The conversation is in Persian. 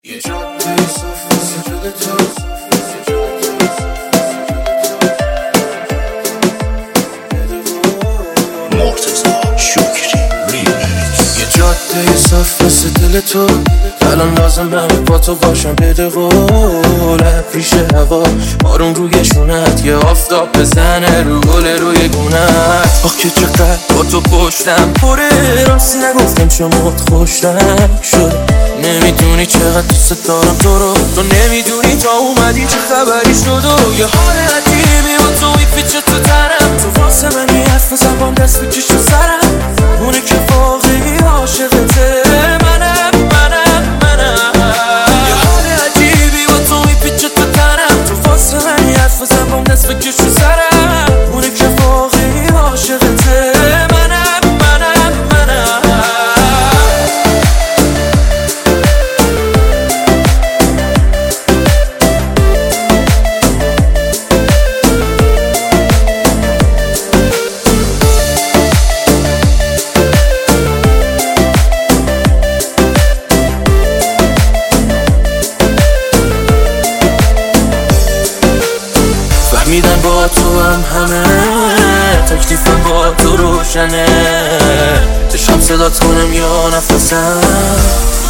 یه جاده صاف واسه دل تو، مرتضی شکری ریمیکس. یه جاده صاف واسه دل تو، الان لازمه با تو باشم. بده قول پیش هوا بارون روی شونت، یه آفتاب بزنه رو گل روی گونت. آخ که چقدر با تو پشتم پره، راستی نگفتم شما خوشتم شد. نمیدونی چقدر دوست دارم تو نمیدونی تا اومدی چه خبری شد. و یه حال عجیبی با تو میپیچه تو تنم، تو واسه من یه حرف زبان دست بکش تو سرم. اونه که واقعی عاشقته منم. یه حال عجیبی با تو میپیچه تو تنم، تو واسه من یه حرف زبان دست بکش تو سرم. اونه که واقعی عاشقته منم. فهمیدن با تو همه تکلیفم با تو روشنه. چشم صدات کنم یا نفسم،